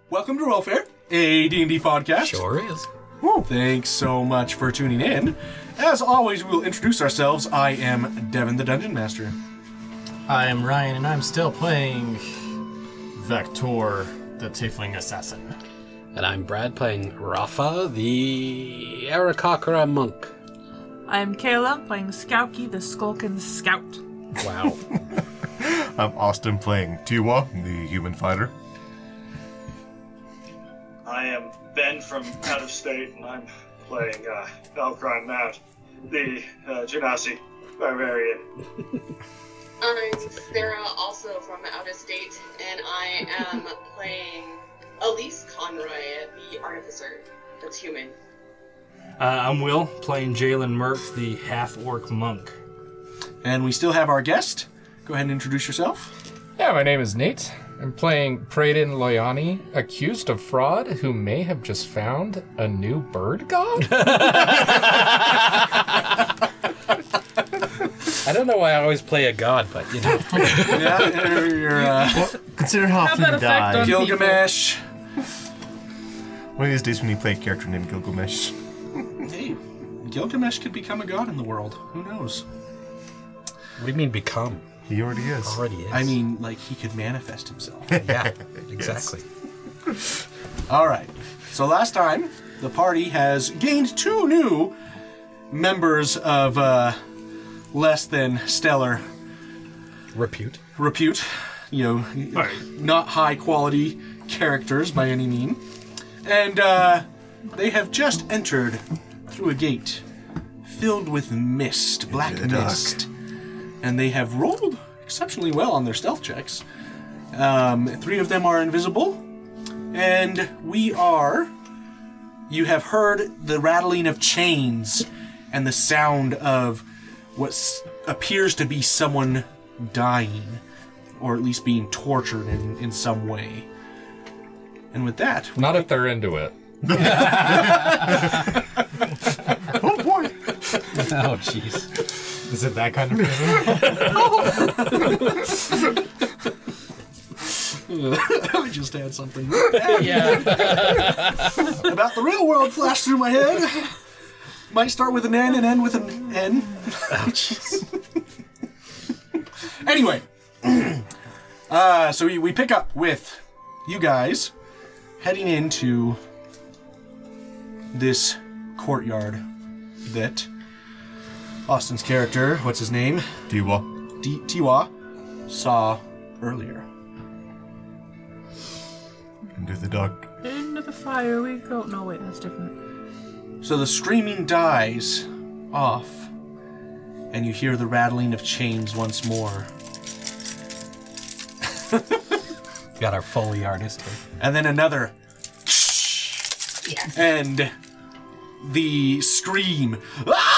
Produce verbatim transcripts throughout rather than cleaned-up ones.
Welcome to Rollfair, a D and D podcast. Sure is. Woo. Thanks so much for tuning in. As always, we will introduce ourselves. I am Devin, the Dungeon Master. I am Ryan, and I'm still playing Vector, the Tiefling Assassin. And I'm Brad, playing Rafa, the Arakakara monk. I'm Kayla, playing Skauki, the Skulkin Scout. Wow. I'm Austin, playing Tiwa, the human fighter. I am Ben from out of state, and I'm playing uh, Valkron Mount, the uh, Genasi barbarian. I'm Sarah, also from out of state, and I am playing Elise Conroy, the artificer that's human. Uh, I'm Will, playing Jalen Murph, the half-orc monk. And we still have our guest. Go ahead and introduce yourself. Yeah, my name is Nate. I'm playing Praedin Loyani, accused of fraud, who may have just found a new bird god? I don't know why I always play a god, but you know. Yeah, you're uh, Well, consider how often you die. Gilgamesh. One of these days when you play a character named Gilgamesh. Hey, Gilgamesh could become a god in the world. Who knows? What do you mean become? He already is. Already is. I mean, like, he could manifest himself. yeah, exactly. All right. So last time, the party has gained two new members of uh, less than stellar Repute. repute. You know, not high quality characters by any mean. And uh, they have just entered through a gate filled with mist, black the dark. mist. And they have rolled exceptionally well on their stealth checks. Um, three of them are invisible. And we are... You have heard the rattling of chains and the sound of what s- appears to be someone dying, or at least being tortured in, in some way. And with that... Not if they're into it. Oh boy! Oh, jeez. Is it that kind of feeling? I just had something really bad Yeah. about the real world flash through my head. Might start with an N and end with an N. Anyway, uh, so we, we pick up with you guys heading into this courtyard that Austin's character, what's his name? Tiwa. D- Tiwa, saw earlier. Into the dark. Into the fire we go. No, wait, that's different. So the screaming dies off, and you hear the rattling of chains once more. Got our Foley artist here. And then another. Yes. And the scream. Ah!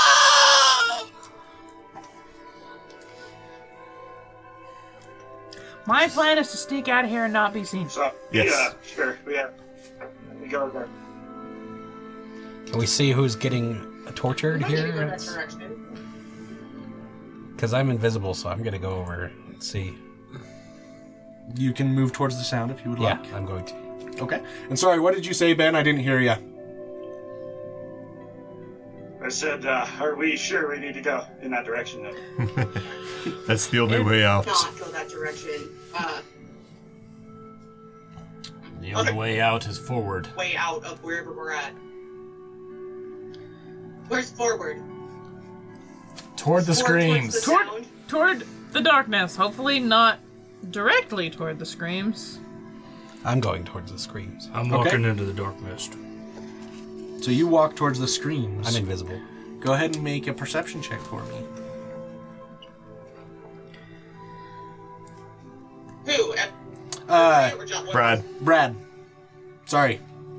My plan is to sneak out of here and not be seen. So, Yes. yeah, sure, we have. We go there. Can we see who's getting tortured I'm not gonna go here? that direction. Because I'm invisible, so I'm going to go over and see. You can move towards the sound if you would Yeah, like. I'm going to. Okay. And sorry, what did you say, Ben? I didn't hear you. I said, uh, are we sure we need to go in that direction then? That's the only way out. Not go that direction. Uh, The only way out is forward. way out of wherever we're at. Where's forward? Toward the Forward screams. towards the Toward- sound? Toward the darkness. Hopefully not directly toward the screams. I'm going towards the screams. I'm Okay. walking into the dark mist. So you walk towards the screams. I'm invisible. Go ahead and make a perception check for me. Who? Uh, Uh, or John- what- Brad. Brad. Sorry.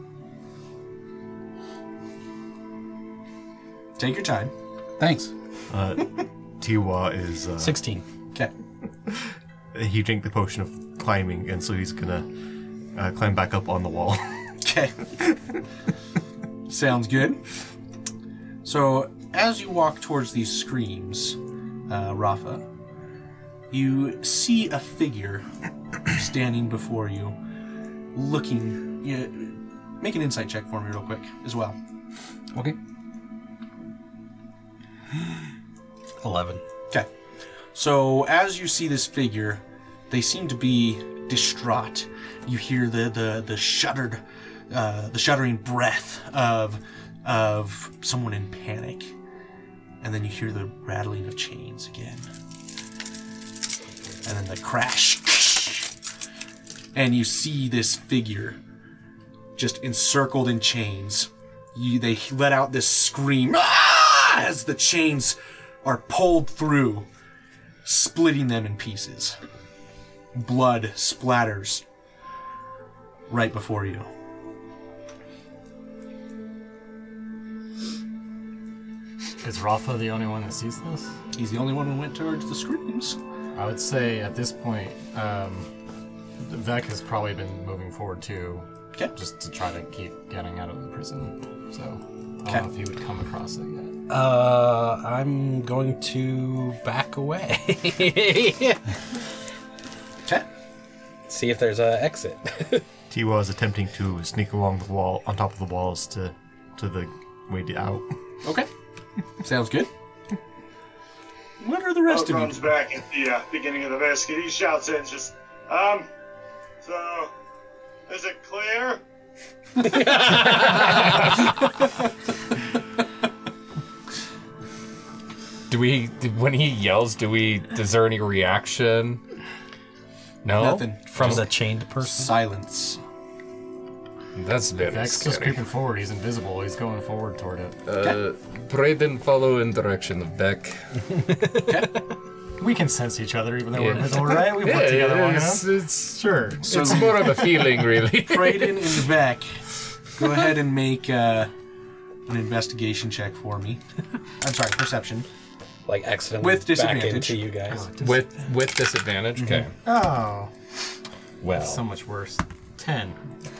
Take your time. Thanks. Uh, Tiwa is, uh, sixteen. Okay. he drank the potion of climbing, and so he's gonna uh, climb back up on the wall. Okay. Sounds good. So, as you walk towards these screams, uh, Rafa, you see a figure standing before you. looking. Yeah, make an insight check for me real quick as well. Okay. Eleven. Okay. So as you see this figure, they seem to be distraught. You hear the the the shuddered, uh, the shuddering breath of of someone in panic, and then you hear the rattling of chains again, and then the crash, and you see this figure just encircled in chains. You, they let out this scream ah! as the chains are pulled through, splitting them in pieces. Blood splatters right before you. Is Rafa the only one that sees this? He's the only one who went towards the screams. I would say at this point, um, Vec has probably been moving forward too, Okay. just to try to keep getting out of the prison. So I don't Okay. know if he would come across it yet. Uh, I'm going to back away. Okay. See if there's a exit. Tiwa is attempting to sneak along the wall, on top of the walls to to the way to out. Okay. Sounds good. What are the rest Boat of runs you? back at the uh, beginning of the biscuit. He shouts in just, um, so, is it clear? Do we, when he yells, do we, is there any reaction? No? Nothing. From the chained person. Silence. That's very Vec's just scary. creeping forward. He's invisible. He's going forward toward it. Uh, Brayden, follow in direction of Beck. We can sense each other even though we're Yeah. invisible, right? We've worked together long it's, enough. it's, Sure. it's more of a feeling, really. Braden and Vec, go ahead and make uh, an investigation check for me. I'm sorry, perception. Like accidentally With disadvantage. back into you guys. with with disadvantage? Okay. Oh, Well, so much worse. Ten.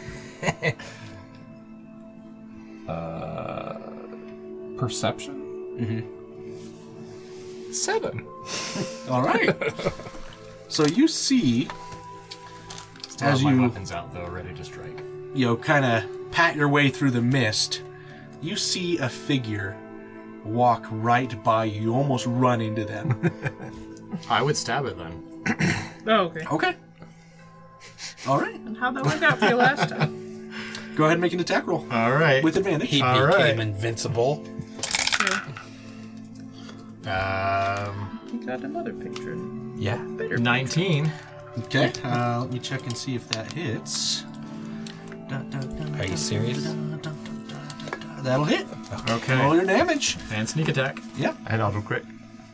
perception? Mm-hmm. Seven. All right. So you see, Still as have my you weapons out though, ready to strike. you know, kind of pat your way through the mist, you see a figure walk right by you. You almost run into them. I would stab it then. Oh, okay. Okay. All right. And how'd that work out for you last time? Go ahead and make an attack roll All right. with advantage. He All became right. invincible. Yeah. Um, You got another picture. Yeah. Better. nineteen. Okay. Uh, let me check and see if that hits. Are you serious? That'll hit. Okay. Roll your damage. And sneak attack. Yep. And auto crit.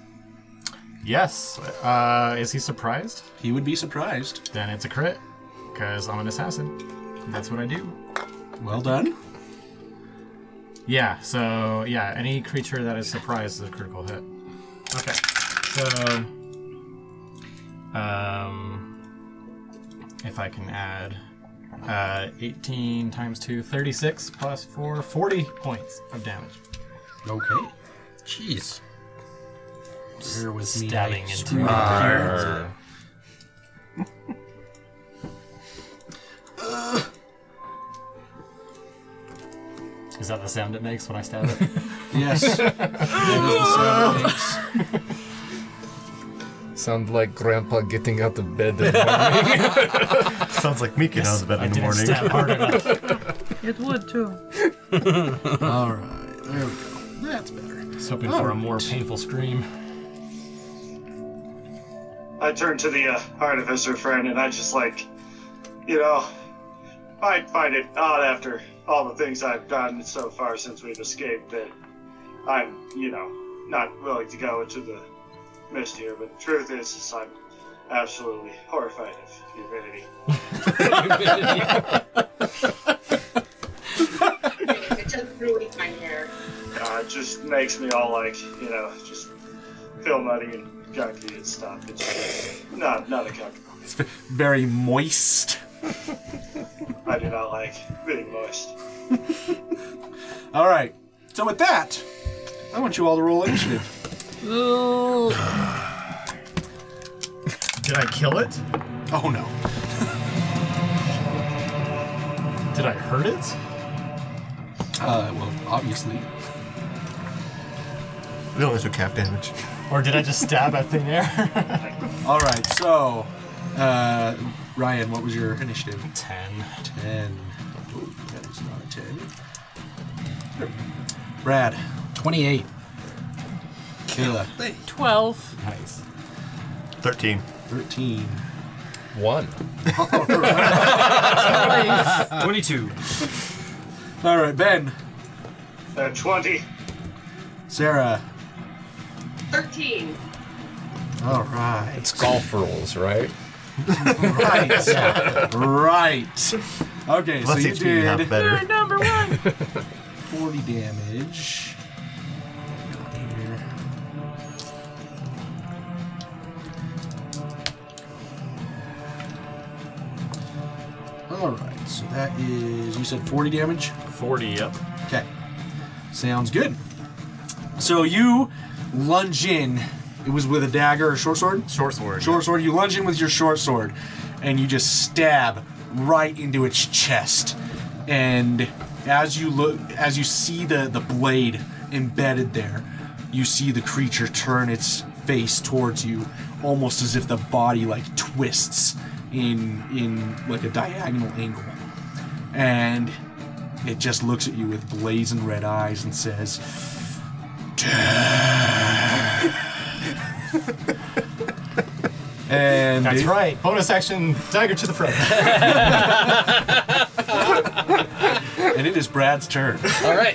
Yes. Uh, is he surprised? He would be surprised. Then it's a crit, because I'm an assassin. That's what I do. Well done. Yeah, so, yeah, any creature that is surprised is a critical hit. Okay. So, um, if I can add uh, eighteen times two, thirty-six plus four, forty points of damage. Okay. Jeez. Bear with me. Stabbing I into screwed it. up here. Is that the sound it makes when I stab it? Yes. That is the sound it makes. Sound like Grandpa getting out of bed in the morning. Sounds like me getting out of bed I in the didn't morning. stab hard enough. It would too. All right. There we go. That's better. I was hoping for a more painful scream. I turn to the uh, artificer friend and I just like, you know, I find it odd after all the things I've done so far since we've escaped that I'm, you know, not willing to go into the mist here. But the truth is, is I'm absolutely horrified of humidity. It just ruins my hair. Uh, it just makes me all like, you know, just feel muddy and gunky and stuff. It's just not, not uncomfortable. It's very moist. I do not like being moist. All right. So with that, I want you all to roll initiative. Ooh. Did I kill it? Oh no. Did I hurt it? Uh, well, obviously. We only took half damage. Or did I just stab at thin air? All right, so uh, Ryan, what was your initiative? Ten. Ten. Ooh, that is not a ten. Here. Brad, twenty-eight. Kayla, Twelve. Nice. Thirteen. thirteen. One. Twenty-two. All right, Ben, Uh, twenty. Sarah. thirteen. All right. It's golf rules, right? Right. Right. Okay, so Less you H P, you have did better. You're number one. forty damage. Here. All right, so that is, you said forty damage? Forty. Yep. Okay. Sounds good. So you lunge in. It was with a dagger or short sword? Short sword. Short sword. You lunge in with your short sword, and you just stab right into its chest. And as you look, as you see the the blade embedded there, you see the creature turn its face towards you, almost as if the body like twists in in like a diagonal angle, and it just looks at you with blazing red eyes and says, and That's it- right. Bonus action, dagger to the throat. and it is Brad's turn. All right.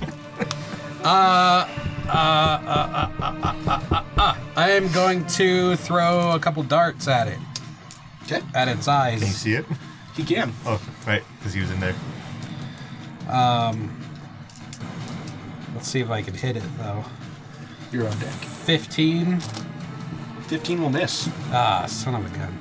Uh, uh, uh, uh, uh, uh, uh, uh. I am going to throw a couple darts at it, Okay, at its Can you eyes. see it? he can. Oh, right, because he was in there. Um, let's see if I can hit it though. You're on deck. Fifteen. Fifteen will miss. Ah, son of a gun.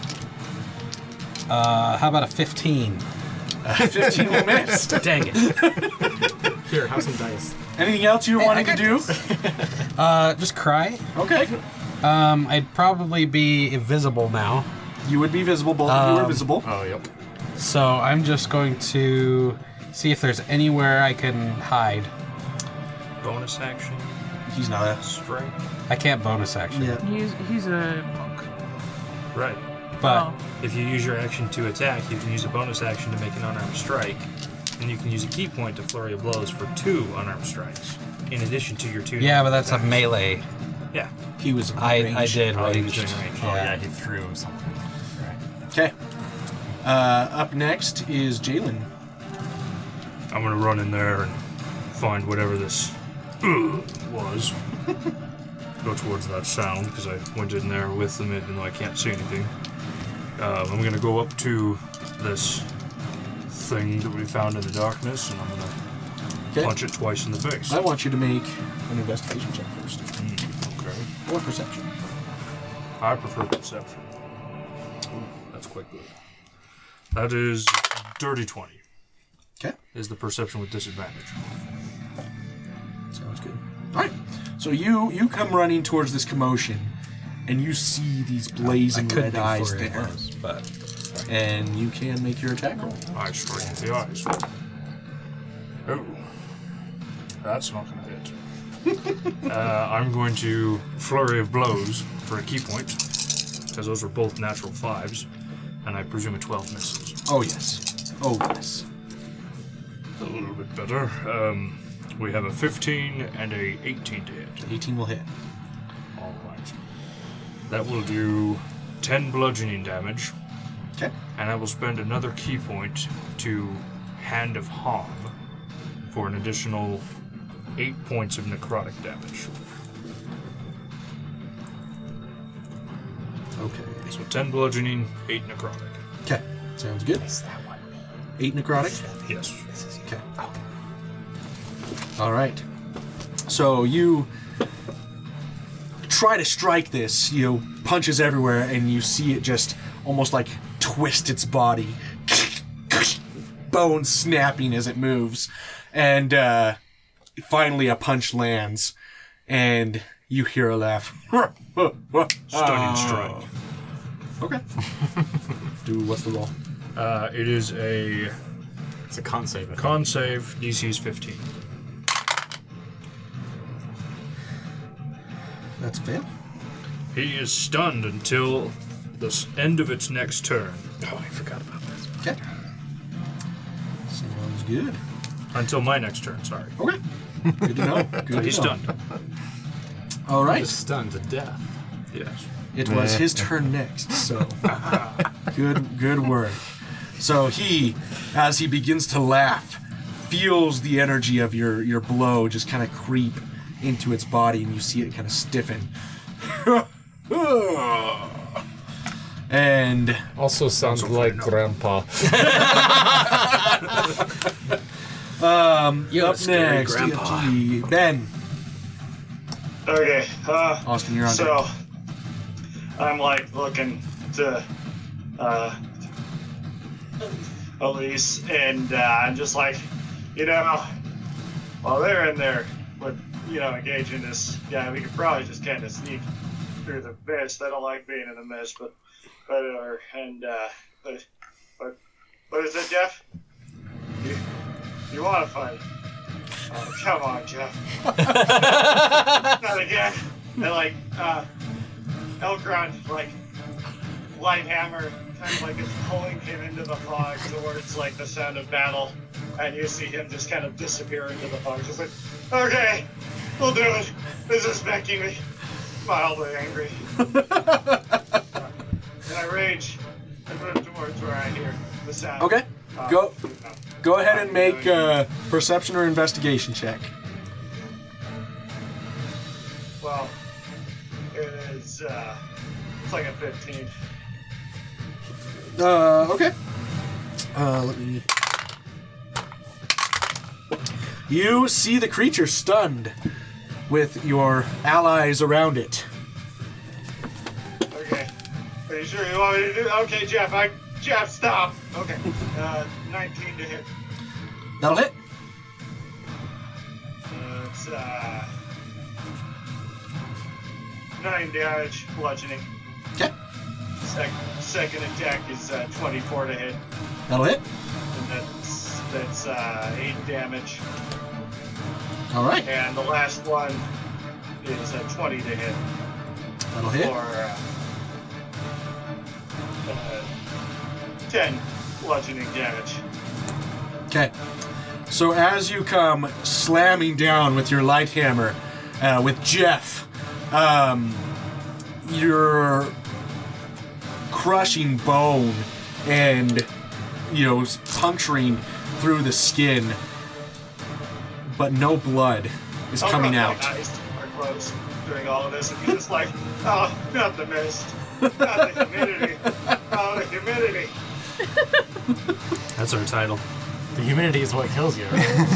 Uh, how about a fifteen? Fifteen will miss. Dang it. Here, have some dice. Anything else you're wanting to do? Uh, just cry. Okay. Um, I'd probably be invisible now. You would be visible. Both of you are Um, visible. Oh, yep. So I'm just going to see if there's anywhere I can hide. Bonus action, He's not a. strike. I can't bonus action. Yeah. He's he's a monk. Right. But Oh. If you use your action to attack, you can use a bonus action to make an unarmed strike, and you can use a key point to flurry of blows for two unarmed strikes, in addition to your two. yeah, but normal that's a attacks. melee. Yeah. He was. I, I range. did Oh, he was ranged. doing range. Oh, Yeah. yeah, he threw something. Right. Okay. Uh, up next is Jalen. I'm gonna run in there and find whatever this uh, was. Go towards that sound because I went in there with them even though I can't see anything. Um, I'm gonna go up to this thing that we found in the darkness and I'm gonna Okay. punch it twice in the face. I want you to make an investigation check first, Okay. or perception. I prefer perception. Ooh, that's quite good. That is dirty twenty. Okay. Is the perception with disadvantage. Sounds good. All right. So you you come running towards this commotion, and you see these blazing I could red do eyes flurry of there, blows, but and you can make your attack roll. I strike with the eyes. Oh. That's not going to hit. uh, I'm going to flurry of blows for a key point, because those are both natural fives, and I presume a twelve misses. Oh yes. Oh yes. A little bit better. Um, we have a fifteen and a eighteen to hit. eighteen will hit. All right. That will do ten bludgeoning damage, Okay. and I will spend another key point to Hand of Harm for an additional eight points of necrotic damage. Okay. So ten bludgeoning, eight necrotic. Okay. Sounds good. Eight necrotic. Yes. Okay. All right. So you try to strike this, you know, punches everywhere, and you see it just almost like twist its body, bones snapping as it moves, and uh, finally a punch lands, and you hear a laugh. Stunning strike. Okay. Do what's the roll? Uh, it is a It's a con save. I think. Con save, D C is fifteen. That's a fail. He is stunned until the s- end of its next turn. Oh, I forgot about this. Okay. Sounds good. Until my next turn, sorry. Okay. Good to know. Good So to he's know. stunned. All right. He's stunned to death. Yes. It was his turn next, so good good work. So he, as he begins to laugh, feels the energy of your, your blow just kind of creep into its body, and you see it kind of stiffen. And Also sounds like Grandpa. um, You're up a scary next, grandpa. E F G, Ben. Okay. Uh, Austin, you're on so, deck. I'm like looking to uh, Elise, and uh, I'm just like, you know, while they're in there with, you know, engaging this guy, we could probably just kind of sneak through the mist. I don't like being in the mist, but whatever. And, uh, but, but, what is it, Jeff? You, you want to fight? Oh, come on, Jeff. Not again. And like, uh, Elkron, like, light hammer, kind of like it's pulling him into the fog towards like the sound of battle, and you see him just kind of disappear into the fog. Just like, okay, we'll do it. This is making me mildly angry. And I rage and move towards where I hear the sound. Okay. Uh, Go you know. go ahead and make a perception or investigation check. Well, it is, uh, it's like a fifteen. Uh, okay. Uh, let me. You see the creature stunned with your allies around it. Okay. Are you sure you want me to do? Okay, Jeff. I Jeff, stop. Okay. Uh, nineteen to hit. That'll hit. Uh, it's uh, nine damage, bludgeoning. Okay. Sec- second attack is uh, twenty-four to hit, That'll hit. and that's that's uh, eight damage. All right. And the last one is uh, twenty to hit. That'll hit. For uh, uh, ten bludgeoning damage. Okay. So as you come slamming down with your light hammer, uh, with Jeff, um, you're crushing bone and, you know, puncturing through the skin, but no blood is coming Oh, out. my eyes are closed during all of this, and he's just like, oh, not the mist, not the humidity, oh, the humidity. That's our title. The humidity is what kills you.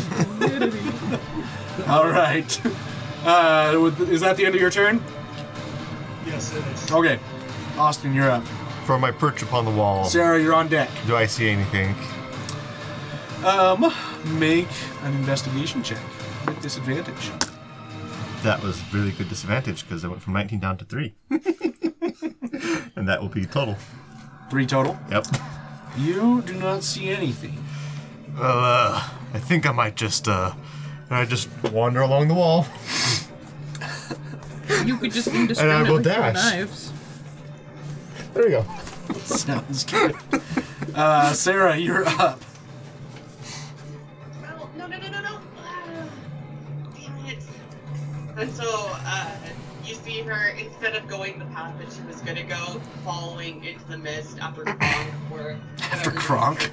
All right. Uh, with- is that the end of your turn? Yes, it is. Okay. Austin, you're up. From my perch upon the wall, Sarah, you're on deck. do I see anything? Um, make an investigation check with disadvantage. That was really good disadvantage because I went from nineteen down to three. And that will be total. Three total. Yep. You do not see anything. Well, uh, I think I might just, uh, I just wander along the wall. You could just And I indiscriminately will throw dash. knives. There we go. Sounds good. Uh, Sarah, you're up. Well, no, no, no, no, no. Ah, damn it. And so, uh, you see her, instead of going the path that she was gonna go, following into the mist after Kronk, or After whatever. Kronk.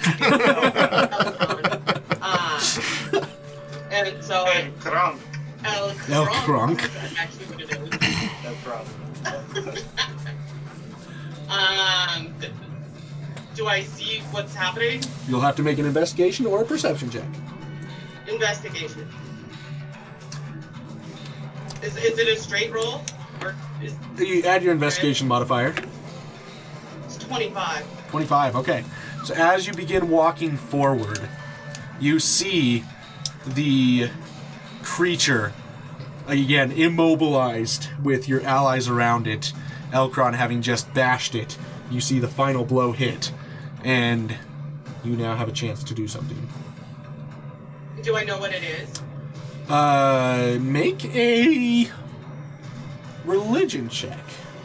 uh, and so, And Kronk, El El Kronk. Kronk. That's actually what it is. no problem. Um, th- do I see what's happening? You'll have to make an investigation or a perception check. Investigation. Is, is it a straight roll? Or is You add your investigation modifier. it's twenty-five? twenty-five, okay. So as you begin walking forward, you see the creature, again, immobilized with your allies around it, Elkron having just bashed it. You see the final blow hit, and you now have a chance to do something. Do I know what it is? Uh, make a religion check.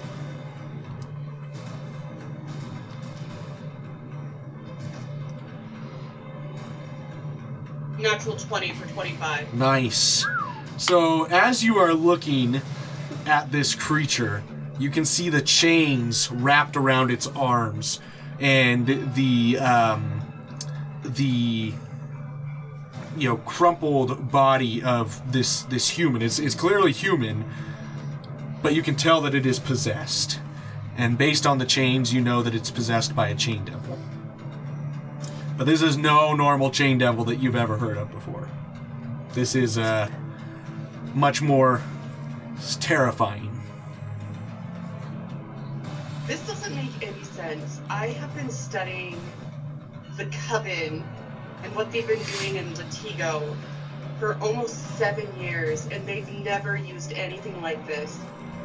Natural twenty for twenty-five. Nice. So as you are looking at this creature, you can see the chains wrapped around its arms, and the um, the you know crumpled body of this this human. It's, it's clearly human, but you can tell that it is possessed. And based on the chains, you know that it's possessed by a chain devil. But this is no normal chain devil that you've ever heard of before. This is uh, much more terrifying. This doesn't make any sense. I have been studying the Coven and what they've been doing in Latigo for almost seven years, and they've never used anything like this.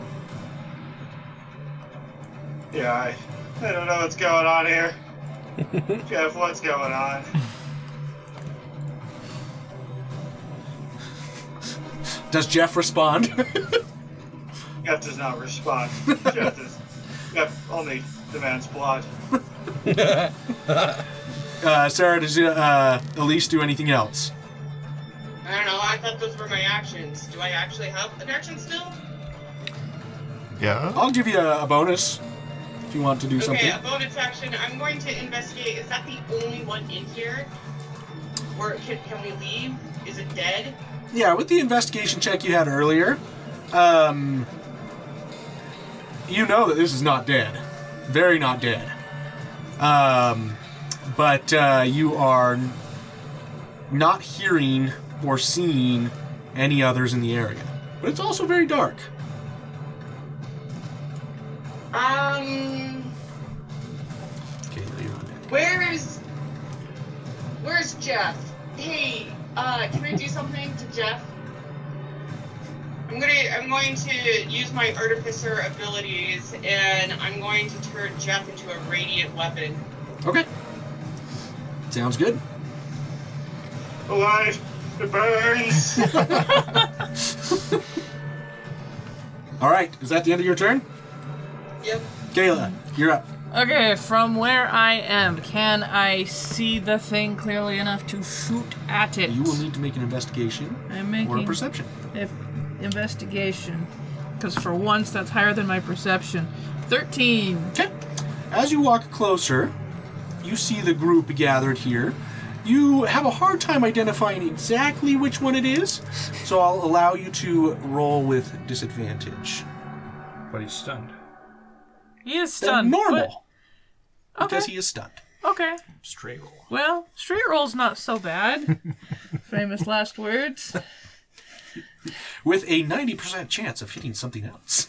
Yeah, I, I don't know what's going on here. Jeff, what's going on? Does Jeff respond? Jeff does not respond. Jeff does. Jeff only demands blood. uh, Sarah, does uh, Elise do anything else? I don't know, I thought those were my actions. Do I actually have an action still? Yeah. I'll give you a, a bonus if you want to do Okay, something. a bonus action. I'm going to investigate. Is that the only one in here? Or can, can we leave? Is it dead? Yeah, with the investigation check you had earlier, um, you know that this is not dead. Very not dead. Um, but uh, you are n- not hearing or seeing any others in the area. But it's also very dark. Um, Okay, you're on deck. where's... Where's Jeff? Hey, uh, can I do something to Jeff? I'm gonna, I'm going to use my artificer abilities, and I'm going to turn Jeff into a radiant weapon. Okay. Sounds good. Alive! It burns! All right, is that the end of your turn? Yep. Kayla, you're up. Okay, from where I am, can I see the thing clearly enough to shoot at it? You will need to make an investigation I'm or a making perception. if investigation, because for once that's higher than my perception. Thirteen. Okay. As you walk closer, you see the group gathered here. You have a hard time identifying exactly which one it is, so I'll allow you to roll with disadvantage. But he's stunned. He is Then stunned. normal, but- because okay. he is stunned. Okay. Straight roll. Well, straight roll's not so bad. Famous last words. With a ninety percent chance of hitting something else.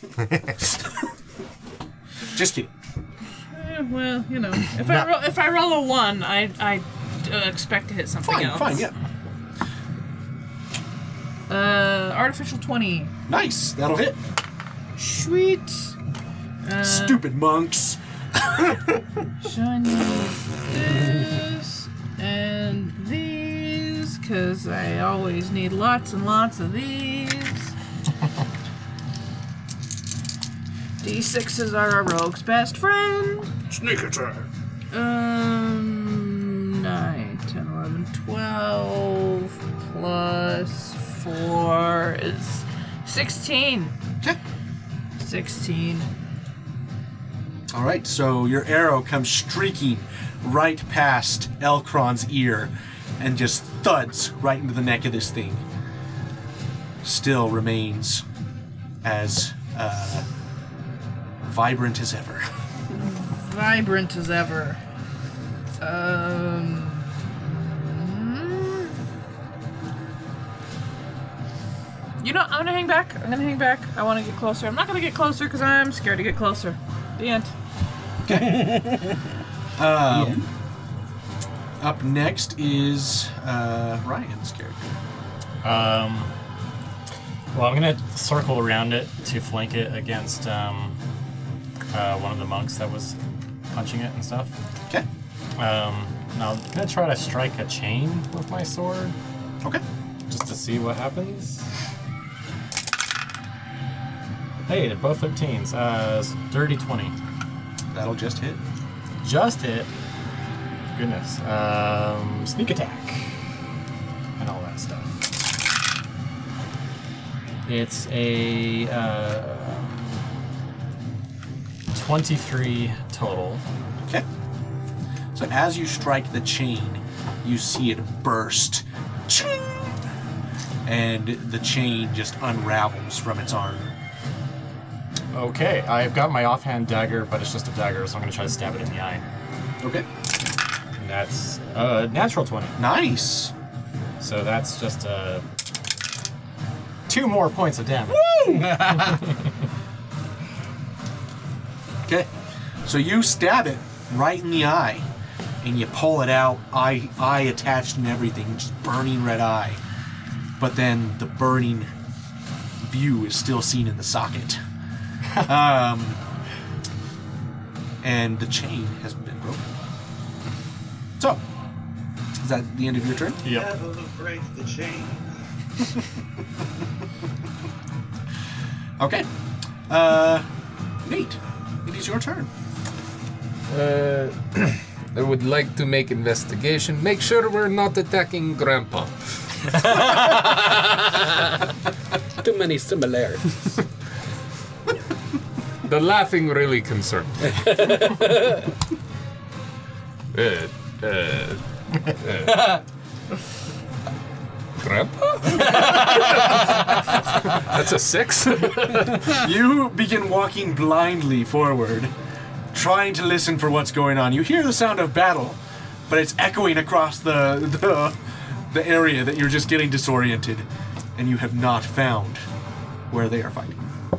Just kidding. Eh, well, you know, if I roll, if I roll a one, I I uh, expect to hit something Fine, else. fine, yeah. Uh, artificial twenty. Nice, that'll hit. Sweet. Uh, Stupid monks. Shiny this and these, because I always need lots and lots of these. D sixes are a rogue's best friend. Sneak attack. Um, nine, ten, eleven, twelve plus four is sixteen. Okay. sixteen. All right, so your arrow comes streaking right past Elkron's ear and just thuds right into the neck of this thing. Still remains as uh, vibrant as ever. Vibrant as ever. Um. You know, I'm gonna hang back. I'm gonna hang back. I want to get closer. I'm not gonna get closer because I'm scared to get closer. The end. Um, Up next is uh, Ryan's character. Um, well, I'm gonna circle around it to flank it against um, uh, one of the monks that was punching it and stuff. Okay. Um, now I'm gonna try to strike a chain with my sword. Okay. Just to see what happens. Hey, they're both thirteens. Uh, it's dirty twenty. That'll just hit. Just hit. Goodness. Um, sneak attack. And all that stuff. It's a uh, twenty-three total. Okay. So as you strike the chain, you see it burst. Ching! And the chain just unravels from its arm. Okay, I've got my offhand dagger, but it's just a dagger, so I'm going to try to stab it in the eye. Okay. And that's a natural twenty. Nice. So that's just uh, two more points of damage. Okay. So you stab it right in the eye, and you pull it out, eye, eye attached and everything, just burning red eye. But then the burning view is still seen in the socket. um, and the chain has been broken. So, is that the end of your turn? Yep. Never break the chain. Okay. Uh, Nate, it is your turn. Uh, I would like to make investigation. Make sure we're not attacking Grandpa. Too many similarities. The laughing really concerned me. uh, uh, uh. Grandpa? That's a six? You begin walking blindly forward, trying to listen for what's going on. You hear the sound of battle, but it's echoing across the, the, the area that you're just getting disoriented, and you have not found where they are fighting.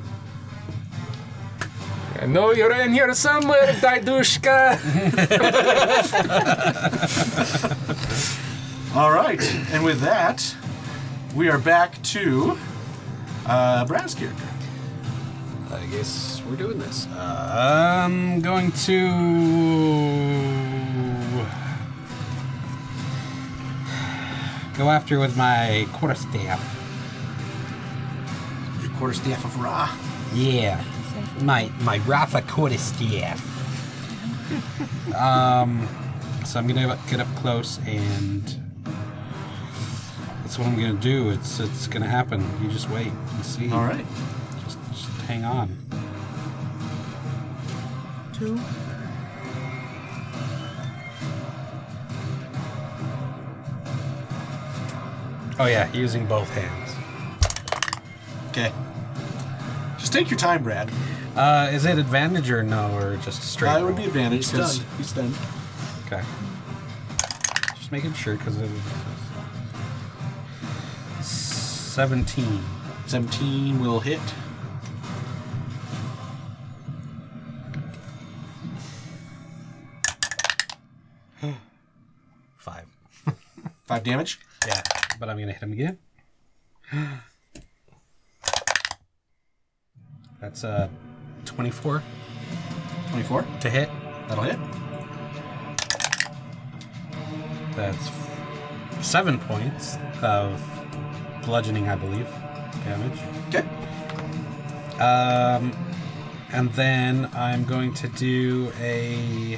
I know you're in here somewhere, Didushka. All right, and with that, we are back to uh, Brad's character. I guess we're doing this. Uh, I'm going to go after with my quarterstaff. Your quarterstaff of Ra. Yeah, my my Rafa quarterstaff. um, so I'm gonna get up close, and that's what I'm gonna do. It's it's gonna happen. You just wait and see. All right. Just, just hang on. Two. Oh yeah, using both hands. Okay. Just take your time, Brad. Uh, is it advantage or no, or just straight? Uh, it would roll? be advantage He's because stunned. he's stunned. Okay. Just making sure, because it seventeen. seventeen will hit. Five. Five damage. Yeah, but I'm gonna hit him again. That's uh twenty-four twenty-four. to hit. That'll hit. That's seven points of bludgeoning, I believe, damage. Okay. Um, and then I'm going to do a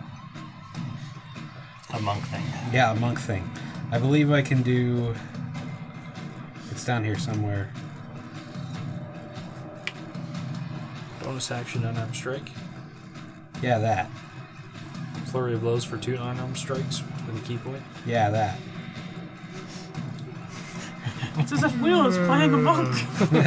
A monk thing. yeah a monk thing. I believe I can do. It's down here somewhere. Bonus action unarmed strike. Yeah, that. Flurry of blows for two unarmed strikes with a key point. Yeah, that. It's as if Will is playing a monk.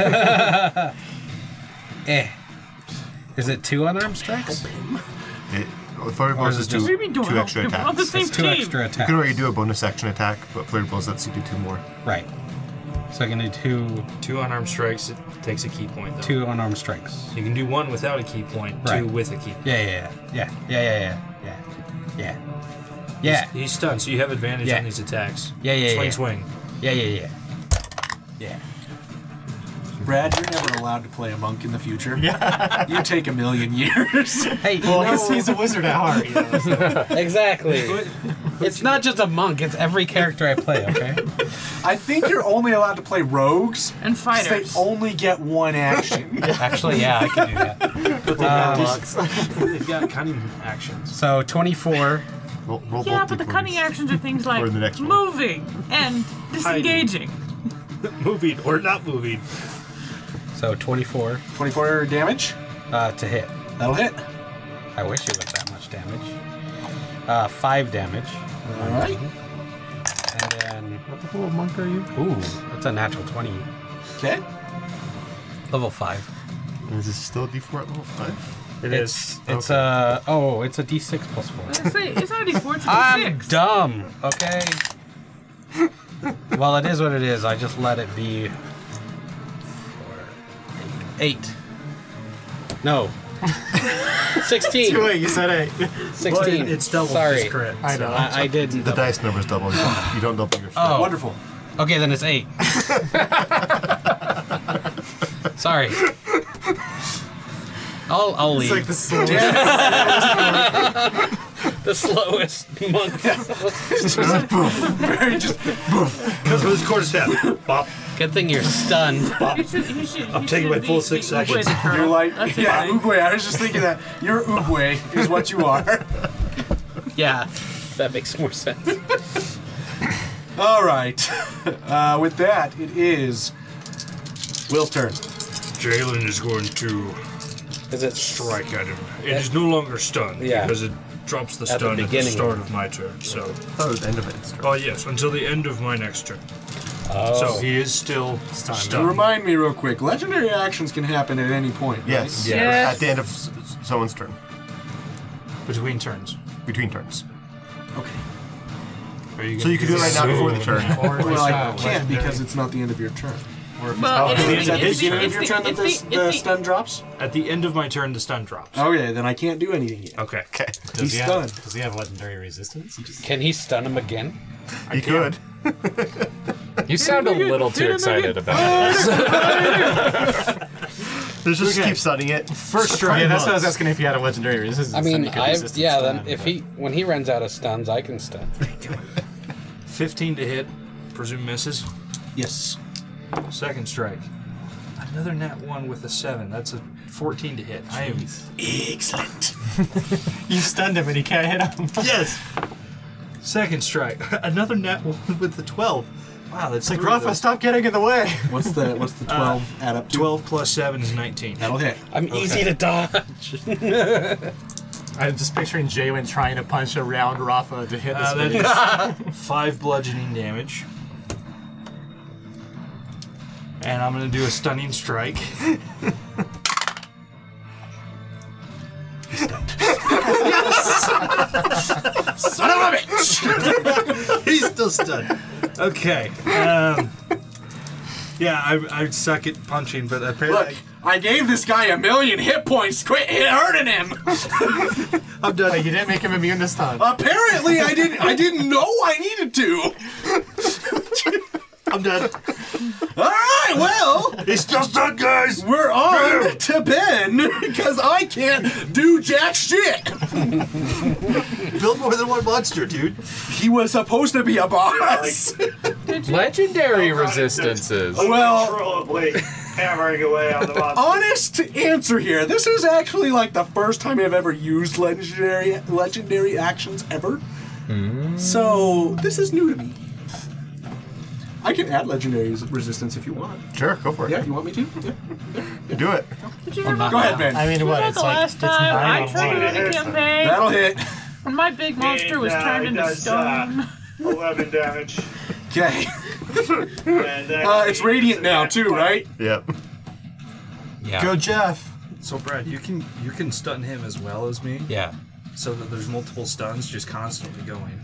Eh. Is it two unarmed strikes? It, well, Flurry Or Blows is is it two, just- What do you mean don't two help? extra We're on attacks. the same It's two team. extra You attacks. could already do a bonus action attack, but Flurry Blows lets you do two more. Right. So I can do two Two unarmed strikes. It takes a key point though. two unarmed strikes. You can do one without a key point. Right. Two with a key point. Yeah, yeah, yeah, yeah, yeah, yeah, yeah, yeah, yeah, He's, he's stunned, so you have advantage Yeah. on these attacks. Yeah, yeah, Swing, yeah. swing. yeah, yeah, yeah, yeah. Brad, you're never allowed to play a monk in the future. Yeah. You take a million years. Hey, Well, no, he's, he's a wizard at heart. You know, so. exactly. It's not just a monk, it's every character I play, okay? I think you're only allowed to play rogues. And 'cause fighters. They only get one action. Actually, yeah, I can do that. Um, They've got cunning actions. so twenty-four. Roll, roll Yeah, both but the d cunning twenties. actions are things like Or the next one. moving and disengaging. Moving or not moving. So twenty-four twenty-four damage. uh, to hit. That'll hit. I wish it was that much damage. Uh, five damage. All right. And then, What the hell of monk are you? ooh, that's a natural twenty. Okay. Level five. Is this still a d four at level five? It It's, is. it's a, oh, it's a d six plus four. I say, it's not a D four, it's a I'm D six. dumb, okay? Well, it is what it is. I just let it be. Four, eight. eight. No. sixteen. Wait, you said eight. sixteen. Well, it- it's double Sorry. his crit. I know. I, I didn't. The dice number's double. You don't, you don't double your Oh. Wonderful. Okay, then it's eight. Sorry. I'll, I'll leave. It's like the slowest. the slowest monk. Very just. Because of his quarter step. Bop. Good thing you're stunned. He should, he should, I'm he taking should my full be- six be Uguay seconds. the turtle. You're like, That's yeah, his name. Uguay. I was just thinking that. You're Uguay, is what you are. Yeah, that makes more sense. All right. Uh, with that, it is Will's turn. Jalen is going to Is it strike at him. It is no longer stunned Yeah. because it drops the At the stun at the beginning. start of my turn. So, I thought it was the end of it. It's oh yes, until the end of my next turn. Oh. So he is still stunned. So remind me real quick. Legendary actions can happen at any point. Right? Yes. Yes. At the end of s- s- someone's turn. Between turns. Between turns. Okay. Are you So you can do it right now before the turn. Or if Well, it's, I uh, can't legendary. because it's not the end of your turn. Or if it's Well, oh, it's Is the- it at the it's the- beginning of it's your the- turn that it's the, the- the it's the- stun drops? At the end of my turn, the stun drops. Okay, then I can't do anything yet. Okay. Okay. Does He's he stunned. have, does he have legendary resistance? Can he stun him again? You could. You sound a little too excited about it. Let's just Okay. keep studying it. First try. Yeah, that's what I was asking if he had a legendary resistance. I then mean, he could I resist yeah. the Then stun, if but- he when he runs out of stuns, I can stun. fifteen to hit. Presume misses. Yes. Second strike. Another nat one with a seven. That's a fourteen to hit. I am. Excellent. You stunned him and he can't hit him. Yes. Second strike. Another nat one with the twelve. Wow, that's It's like, three of Rafa, those. stop getting in the way. What's the what's the twelve add up to? twelve plus seven is nineteen. That'll hit. I'm easy to dodge. I'm just picturing Jaywin trying to punch around Rafa to hit Uh, his that face. is five bludgeoning damage. And I'm going to do a stunning strike. Son of a bitch! He's still stunned. Okay. Um, yeah, I, I suck at punching, but apparently Look, I gave this guy a million hit points. Quit hurting him. I'm done. You didn't make him immune to stun. Apparently, I didn't. I didn't know I needed to. I'm done. All right, well, He's still stunned, guys. we're on to Ben because I can't do jack shit. Build more than one monster, dude. He was supposed to be a boss. Legendary resistances. Well, Uncontrollably hammering away on the monster. honest answer here. This is actually like the first time I've ever used legendary legendary actions ever. So this is new to me. I can add legendary resistance if you want. Sure, go for it. Yeah, you want me to? Yeah. Do it. Did you remember Go ahead, Ben. I mean, what? about It's the like last it's time I nine on triggered one. in the campaign That'll hit. when my big monster was And, uh, turned he into does, uh, stone? eleven damage. Okay. And that Uh, it's is radiant a now nat too, twenty. right? Yep. Yeah. Go, Jeff. So, Brad, you can you can stun him as well as me, Yeah. so that there's multiple stuns just constantly going.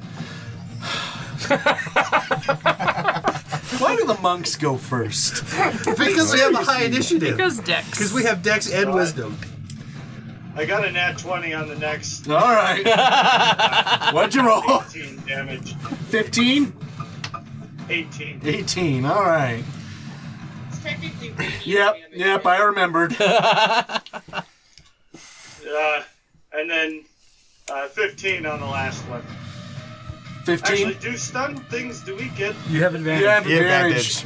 Why do the monks go first? Because we have a high initiative. Because Dex. Because we have Dex and Wisdom. I got a nat twenty on the next All right. What'd you roll? eighteen damage. fifteen? eighteen. eighteen. All right. technically radiant Yep, damage. yep, right? I remembered. Uh, and then uh, fifteen on the last one. fifteen. Actually, do stun things, do we get You have advantage. You have Yeah, advantage.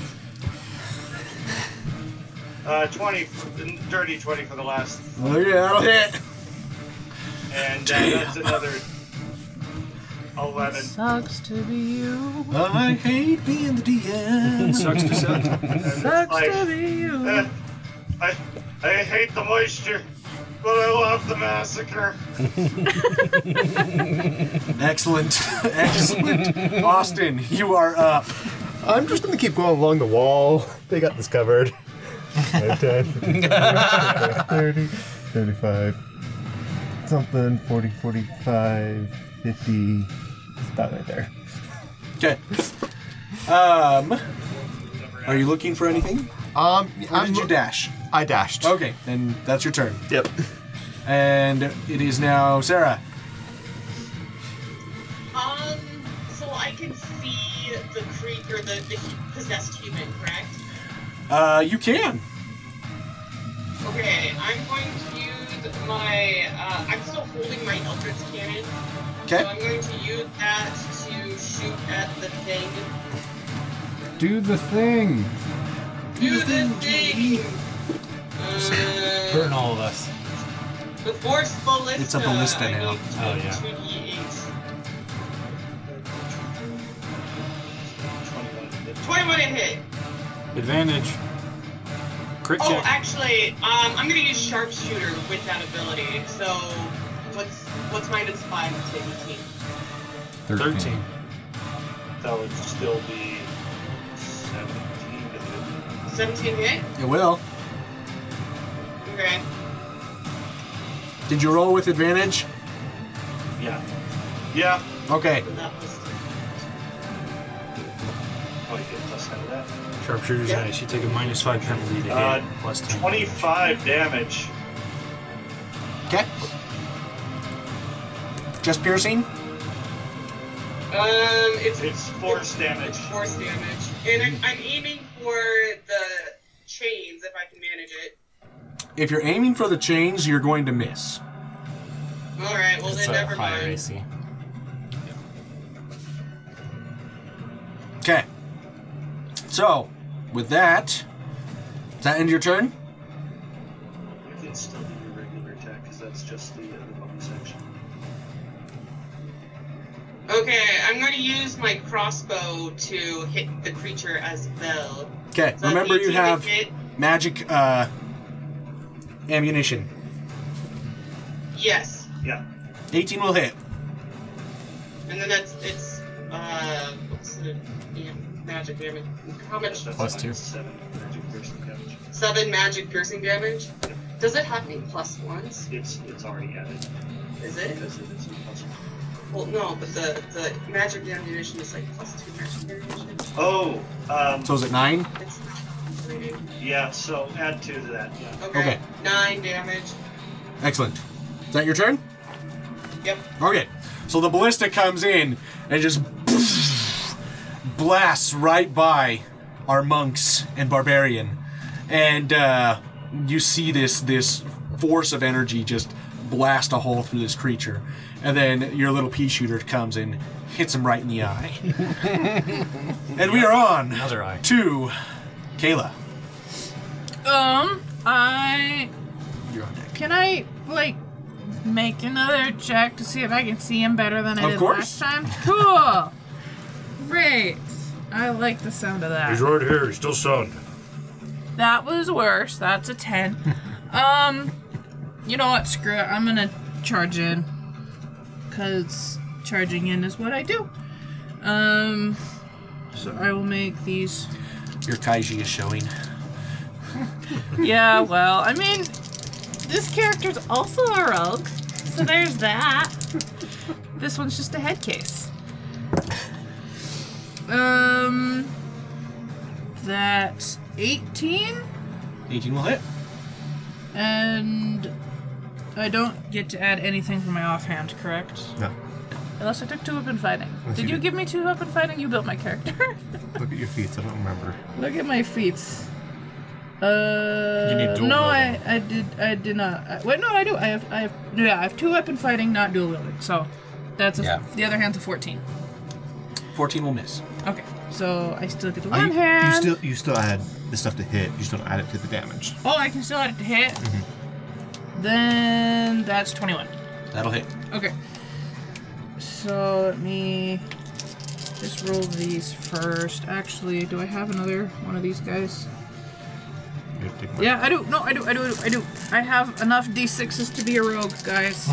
uh, twenty, dirty twenty for the last, Oh, yeah, that'll hit. and uh, that's another eleven. Sucks to be you. I hate being the D M. Sucks to suck. And it's Sucks like, to be you. eh, I, I hate the moisture, but I love the massacre. Excellent. Excellent. Austin, you are up. I'm just gonna keep going along the wall. They got this covered. ten, thirty, thirty-five, something, forty, forty-five, fifty. It's about right there. Okay. Um, are you looking for anything? Um, Or did you dash? I dashed. Okay, then that's your turn. Yep. And it is now Sarah. Um, so I can see the creature, the, the possessed human, correct? Uh, you can. Okay, I'm going to use my, uh, I'm still holding my Eldritch Cannon. Okay. So I'm going to use that to shoot at the thing. Do the thing. Do the thing! Uh, Burn all of us. the Force Ballista. It's a ballista I'm now. going to Oh, make yeah. two d eight. twenty-one to hit. Advantage. Crit Oh, check. actually, um, I'm gonna use Sharpshooter with that ability. So, what's what's minus five to eighteen? Thirteen. That would still be seventeen to hit. seventeen hit? It will. Okay. Did you roll with advantage? Yeah. Yeah. Okay. So that was Oh, you get plus ten of that. Sharpshooter's Yeah. nice. You take a minus five penalty to Uh, hit. Plus ten. twenty-five damage. Okay. Just piercing? Um, it's It's force damage. It's force damage, and I'm, I'm aiming for the chains if I can manage it. If you're aiming for the chains, you're going to miss. All right, well It's then a never higher mind. A C. Okay. So, with that, does that end your turn? You can still do your regular attack because that's just the, uh, the bonus action. Okay, I'm going to use my crossbow to hit the creature as well. Okay. So Remember, you eighteen to have hit. magic uh, ammunition. Yes, Yeah. eighteen will hit. and then that's it's uh what's the yeah, magic damage? How much? That's Plus minus two. Seven magic piercing damage. Seven magic piercing damage. Does it have any plus ones? It's it's already added Is it? because it is a plus one. Well, no, but the the magic ammunition is like plus two magic ammunition. Oh, um, So is it nine? It's not rated. yeah. So add two to that. Yeah. Okay. Okay. Nine damage. Excellent. Is that your turn? Yep. Okay. So the ballista comes in and just blasts right by our monks and barbarian, and uh, you see this this force of energy just blast a hole through this creature, and then your little pea shooter comes and hits him right in the eye. And we are on Another eye. to Kayla. Um, I You're on deck. can I like make another check to see if I can see him better than I Of did course. last time? Cool. Great. I like the sound of that. He's right here. He's still stunned. That was worse. That's a ten. um, you know what? Screw it. I'm gonna charge in. Cause charging in is what I do. Um, so I will make these. Your Kaiji is showing. Yeah, well, I mean, this character's also a rogue, so there's that. This one's just a head case. Um, that's eighteen, eighteen will hit. and I don't get to add anything from my offhand, correct? No. Unless I took two weapon fighting. Unless Did you you did. give me two weapon fighting? You built my character. Look at your feet. I don't remember. Look at my feet. Uh, You need dual no, wielding. I, I did, I did not. I, wait, no, I do. I have, I have, yeah, I have two weapon fighting, not dual wielding. So, that's a, Yeah. the other hand's a fourteen. fourteen will miss. Okay, so I still get the Uh, one you, hand. you still you still add the stuff to hit. You still don't add it to the damage. Oh, I can still add it to hit. Then that's twenty-one. That'll hit. Okay. So let me just roll these first. Actually, do I have another one of these guys? You take my- Yeah, I do. No, I do. I do. I do. I do. I have enough d sixes to be a rogue, guys.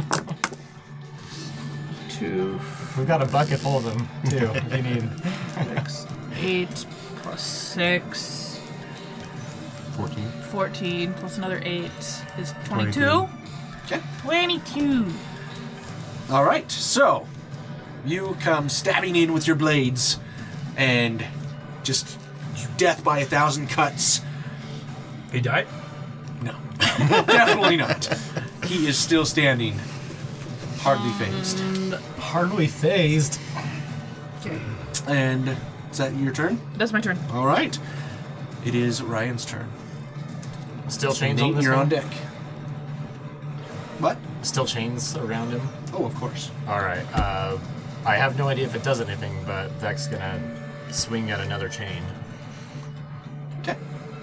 Two, We've got a bucket full of them, too, if you need. six, eight plus six, fourteen. fourteen plus another eight is twenty-two. Okay. twenty-two. All right. So you come stabbing in with your blades, and just death by a thousand cuts. He died? No, definitely not. He is still standing, hardly phased. Hardly phased. Okay. And is that your turn? That's my turn. All right. It is Ryan's turn. Still chains on Nate, this you're one? on deck. What? Still chains around him? Oh, of course. Alright, uh, I have no idea if it does anything, but Vec's gonna swing at another chain. Okay.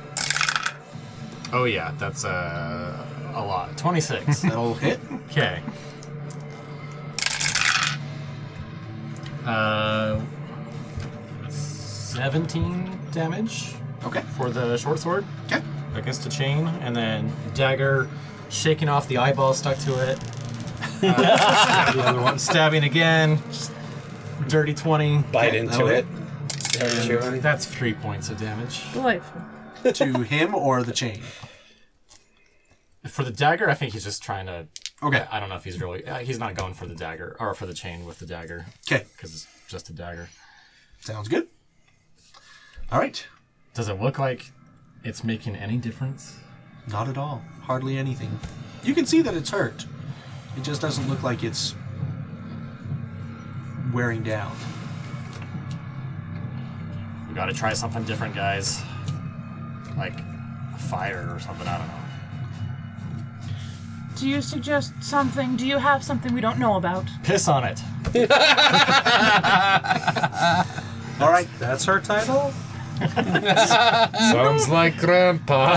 Oh yeah, that's uh, a lot. twenty-six. That'll hit. Okay. Uh, seventeen damage Okay. for the short sword Okay. against a chain, and then dagger shaking off the eyeball stuck to it. Uh, the other one stabbing again. Just dirty twenty. Bite into that'll it. Start chewing. That's three points of damage. Delightful. To him or the chain? For the dagger, I think he's just trying to. Okay. I don't know if he's really. Uh, he's not going for the dagger or for the chain with the dagger Okay. because it's just a dagger. Sounds good. All right. Does it look like it's making any difference? Not at all. Hardly anything. You can see that it's hurt. It just doesn't look like it's wearing down. We gotta try something different, guys. Like fire or something. I don't know. Do you suggest something? Do you have something we don't know about? Piss on it. All right. That's her title? Sounds like Grandpa.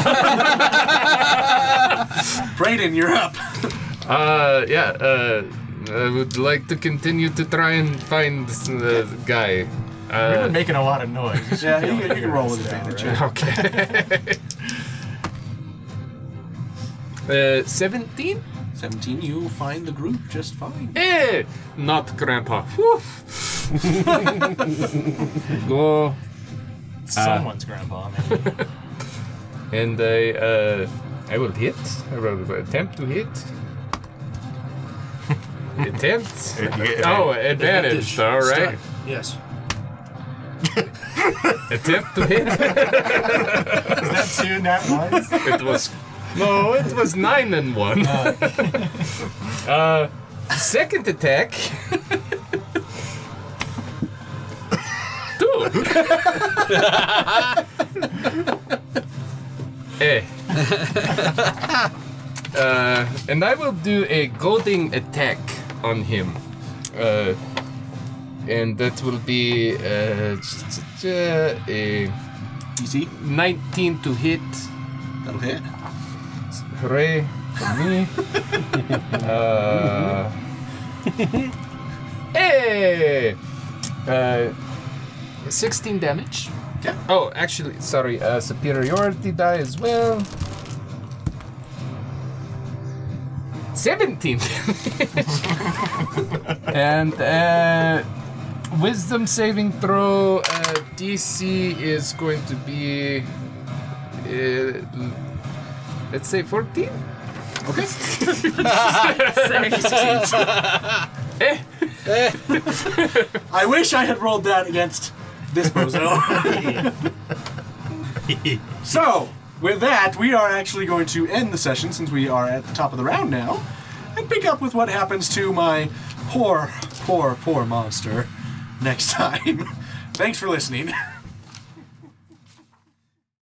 Brayden, you're up. Uh, yeah, uh, I would like to continue to try and find the guy. We've Uh, been making a lot of noise. We should Yeah, be you able can- to you can figure roll this with out, advantage, right? okay. uh, seventeen? seventeen, you find the group just fine. Eh, not Grandpa. Whew. Go. Someone's grandpa, maybe. And I, uh, I will hit. I will attempt to hit. Attempt? Oh, advantage. All right. Yes. Attempt to hit. Is that two nat ones? It was no, it was nine and one. uh, second attack. Two. eh. uh, and I will do a goading attack on him. Uh, and that will be uh, a Easy. nineteen to hit. That'll hit. Hooray for me. uh, hey! Uh, sixteen damage. Okay. Oh, actually, sorry, uh, superiority die as well. seventeen damage. And uh, wisdom saving throw uh, D C is going to be. Uh, let's say fourteen? Okay. Eh. I wish I had rolled that against this bozo. So, with that, we are actually going to end the session since we are at the top of the round now, and pick up with what happens to my poor, poor, poor monster next time. Thanks for listening.